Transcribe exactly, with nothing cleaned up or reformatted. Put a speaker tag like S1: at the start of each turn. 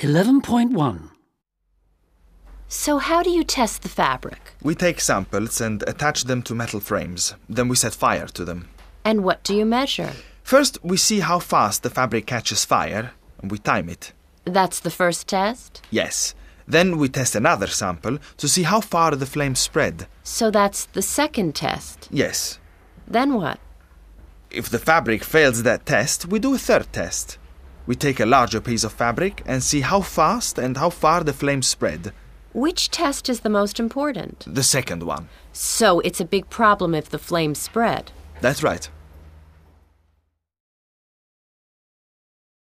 S1: eleven point one.
S2: So how do you test the fabric?
S3: We take samples and attach them to metal frames. Then we set fire to them.
S2: And what do you measure?
S3: First, we see how fast the fabric catches fire, and we time it.
S2: That's the first test?
S3: Yes. Then we test another sample to see how far the flames spread.
S2: So that's the second test?
S3: Yes.
S2: Then what?
S3: If the fabric fails that test, we do a third test. We take a larger piece of fabric and see how fast and how far the flames spread.
S2: Which test is the most important?
S3: The second one.
S2: So it's a big problem if the flames spread.
S3: That's right.